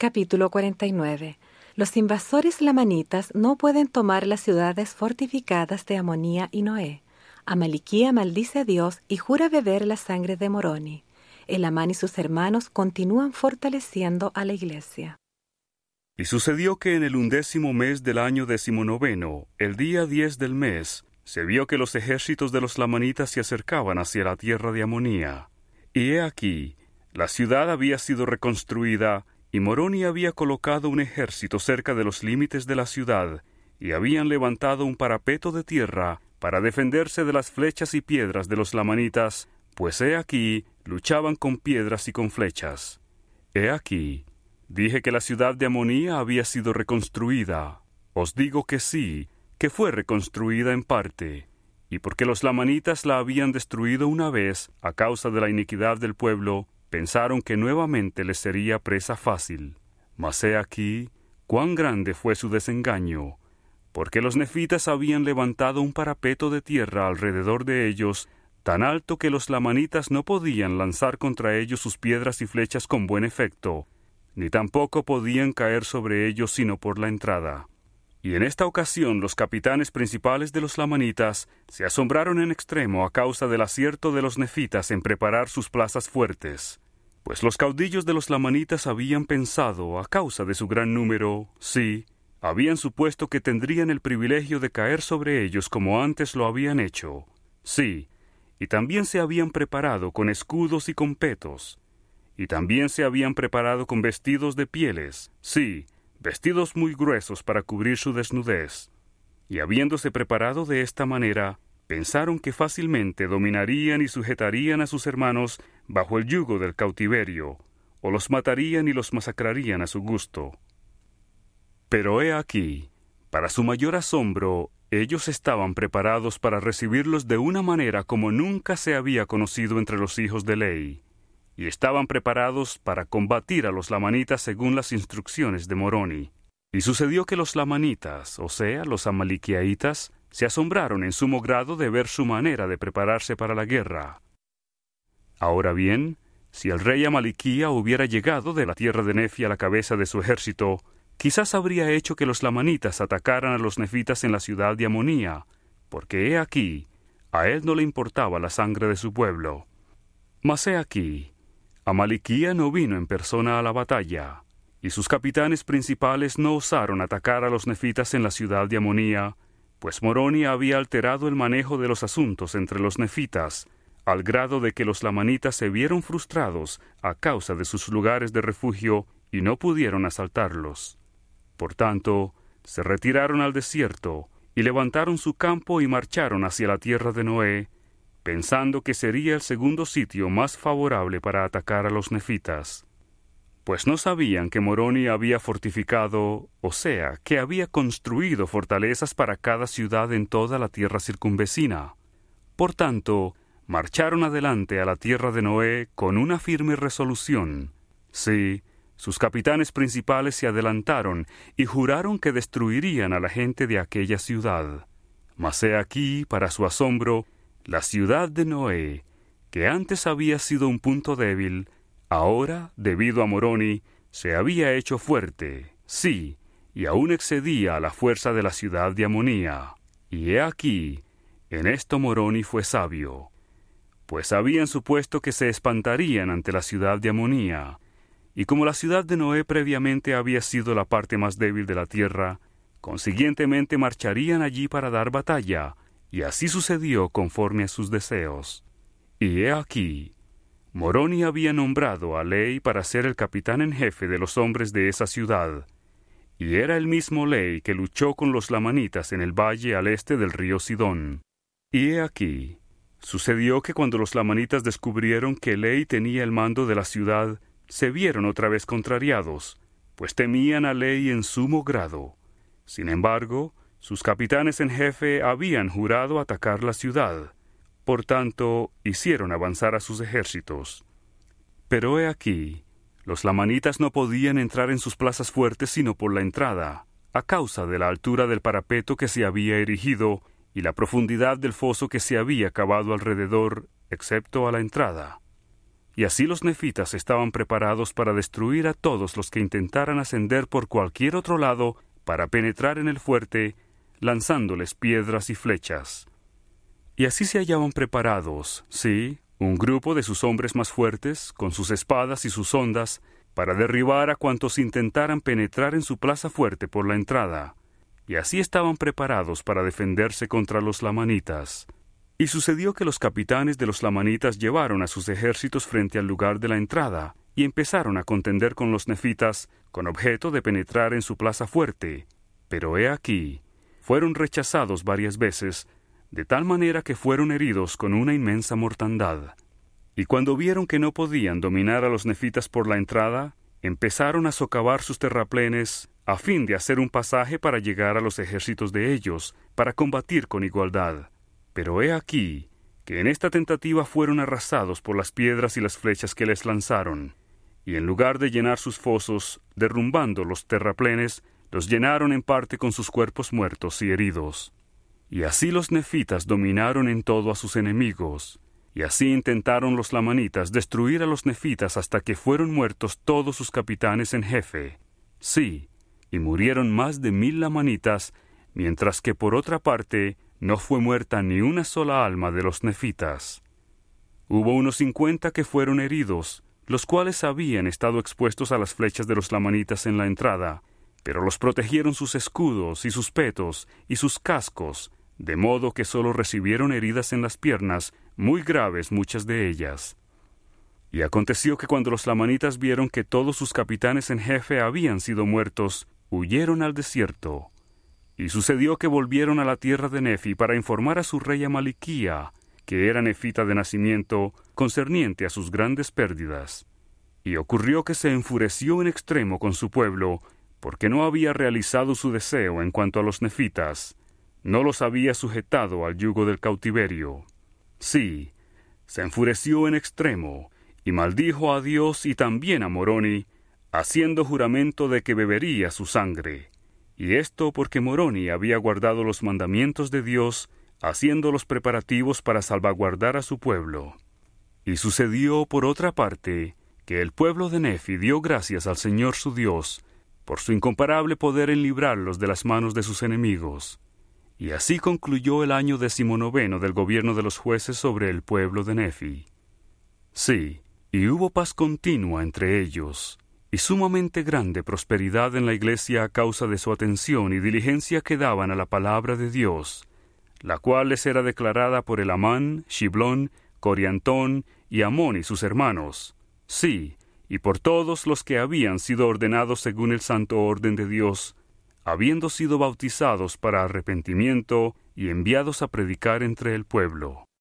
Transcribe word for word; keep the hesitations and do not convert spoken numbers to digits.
Capítulo cuarenta y nueve. Los invasores lamanitas no pueden tomar las ciudades fortificadas de Amonía y Noé. Amaliquía maldice a Dios y jura beber la sangre de Moroni. Elamán y sus hermanos continúan fortaleciendo a la iglesia. Y sucedió que en el undécimo mes del año decimonoveno, el día diez del mes, se vio que los ejércitos de los lamanitas se acercaban hacia la tierra de Amonía. Y he aquí, la ciudad había sido reconstruida, y Moroni había colocado un ejército cerca de los límites de la ciudad, y habían levantado un parapeto de tierra para defenderse de las flechas y piedras de los lamanitas, pues he aquí, luchaban con piedras y con flechas. He aquí, dije que la ciudad de Amonía había sido reconstruida. Os digo que sí, que fue reconstruida en parte, y porque los lamanitas la habían destruido una vez a causa de la iniquidad del pueblo, pensaron que nuevamente les sería presa fácil. Mas he aquí, cuán grande fue su desengaño, porque los nefitas habían levantado un parapeto de tierra alrededor de ellos, tan alto que los lamanitas no podían lanzar contra ellos sus piedras y flechas con buen efecto, ni tampoco podían caer sobre ellos sino por la entrada. Y en esta ocasión los capitanes principales de los lamanitas se asombraron en extremo a causa del acierto de los nefitas en preparar sus plazas fuertes, pues los caudillos de los lamanitas habían pensado, a causa de su gran número, sí, habían supuesto que tendrían el privilegio de caer sobre ellos como antes lo habían hecho, sí, y también se habían preparado con escudos y con petos, y también se habían preparado con vestidos de pieles, sí, vestidos muy gruesos para cubrir su desnudez, y habiéndose preparado de esta manera, pensaron que fácilmente dominarían y sujetarían a sus hermanos bajo el yugo del cautiverio, o los matarían y los masacrarían a su gusto. Pero he aquí, para su mayor asombro, ellos estaban preparados para recibirlos de una manera como nunca se había conocido entre los hijos de Ley, y estaban preparados para combatir a los lamanitas según las instrucciones de Moroni. Y sucedió que los lamanitas, o sea, los amaliquiaitas, se asombraron en sumo grado de ver su manera de prepararse para la guerra. Ahora bien, si el rey Amaliquía hubiera llegado de la tierra de Nefi a la cabeza de su ejército, quizás habría hecho que los lamanitas atacaran a los nefitas en la ciudad de Amonía, porque he aquí, a él no le importaba la sangre de su pueblo. Mas he aquí, Amaliquía no vino en persona a la batalla, y sus capitanes principales no osaron atacar a los nefitas en la ciudad de Amonía, pues Moroni había alterado el manejo de los asuntos entre los nefitas, al grado de que los lamanitas se vieron frustrados a causa de sus lugares de refugio y no pudieron asaltarlos. Por tanto, se retiraron al desierto y levantaron su campo y marcharon hacia la tierra de Noé, pensando que sería el segundo sitio más favorable para atacar a los nefitas. Pues no sabían que Moroni había fortificado, o sea, que había construido fortalezas para cada ciudad en toda la tierra circunvecina. Por tanto, marcharon adelante a la tierra de Noé con una firme resolución. Sí, sus capitanes principales se adelantaron y juraron que destruirían a la gente de aquella ciudad. Mas he aquí, para su asombro, la ciudad de Noé, que antes había sido un punto débil, ahora, debido a Moroni, se había hecho fuerte, sí, y aún excedía a la fuerza de la ciudad de Amonía. Y he aquí, en esto Moroni fue sabio, pues habían supuesto que se espantarían ante la ciudad de Amonía, y como la ciudad de Noé previamente había sido la parte más débil de la tierra, consiguientemente marcharían allí para dar batalla, y así sucedió conforme a sus deseos. Y he aquí, Moroni había nombrado a Ley para ser el capitán en jefe de los hombres de esa ciudad, y era el mismo Ley que luchó con los lamanitas en el valle al este del río Sidón. Y he aquí, sucedió que cuando los lamanitas descubrieron que Ley tenía el mando de la ciudad, se vieron otra vez contrariados, pues temían a Ley en sumo grado. Sin embargo, sus capitanes en jefe habían jurado atacar la ciudad. Por tanto, hicieron avanzar a sus ejércitos. Pero he aquí, los lamanitas no podían entrar en sus plazas fuertes sino por la entrada, a causa de la altura del parapeto que se había erigido y la profundidad del foso que se había cavado alrededor, excepto a la entrada. Y así los nefitas estaban preparados para destruir a todos los que intentaran ascender por cualquier otro lado para penetrar en el fuerte, lanzándoles piedras y flechas. Y así se hallaban preparados, sí, un grupo de sus hombres más fuertes, con sus espadas y sus hondas, para derribar a cuantos intentaran penetrar en su plaza fuerte por la entrada. Y así estaban preparados para defenderse contra los lamanitas. Y sucedió que los capitanes de los lamanitas llevaron a sus ejércitos frente al lugar de la entrada, y empezaron a contender con los nefitas, con objeto de penetrar en su plaza fuerte. Pero he aquí, fueron rechazados varias veces, de tal manera que fueron heridos con una inmensa mortandad. Y cuando vieron que no podían dominar a los nefitas por la entrada, empezaron a socavar sus terraplenes, a fin de hacer un pasaje para llegar a los ejércitos de ellos, para combatir con igualdad. Pero he aquí, que en esta tentativa fueron arrasados por las piedras y las flechas que les lanzaron, y en lugar de llenar sus fosos, derrumbando los terraplenes, los llenaron en parte con sus cuerpos muertos y heridos. Y así los nefitas dominaron en todo a sus enemigos, y así intentaron los lamanitas destruir a los nefitas hasta que fueron muertos todos sus capitanes en jefe. Sí, y murieron más de mil lamanitas, mientras que por otra parte no fue muerta ni una sola alma de los nefitas. Hubo unos cincuenta que fueron heridos, los cuales habían estado expuestos a las flechas de los lamanitas en la entrada, pero los protegieron sus escudos y sus petos y sus cascos, de modo que sólo recibieron heridas en las piernas, muy graves muchas de ellas. Y aconteció que cuando los lamanitas vieron que todos sus capitanes en jefe habían sido muertos, huyeron al desierto. Y sucedió que volvieron a la tierra de Nefi para informar a su rey Amaliquía, que era nefita de nacimiento, concerniente a sus grandes pérdidas. Y ocurrió que se enfureció en extremo con su pueblo, porque no había realizado su deseo en cuanto a los nefitas, no los había sujetado al yugo del cautiverio. Sí, se enfureció en extremo, y maldijo a Dios y también a Moroni, haciendo juramento de que bebería su sangre. Y esto porque Moroni había guardado los mandamientos de Dios, haciendo los preparativos para salvaguardar a su pueblo. Y sucedió, por otra parte, que el pueblo de Nefi dio gracias al Señor su Dios, por su incomparable poder en librarlos de las manos de sus enemigos. Y así concluyó el año decimonoveno del gobierno de los jueces sobre el pueblo de Nefi. Sí, y hubo paz continua entre ellos, y sumamente grande prosperidad en la iglesia a causa de su atención y diligencia que daban a la palabra de Dios, la cual les era declarada por Elamán, Shiblón, Coriantón y Amón y sus hermanos. Sí, y por todos los que habían sido ordenados según el santo orden de Dios, habiendo sido bautizados para arrepentimiento y enviados a predicar entre el pueblo.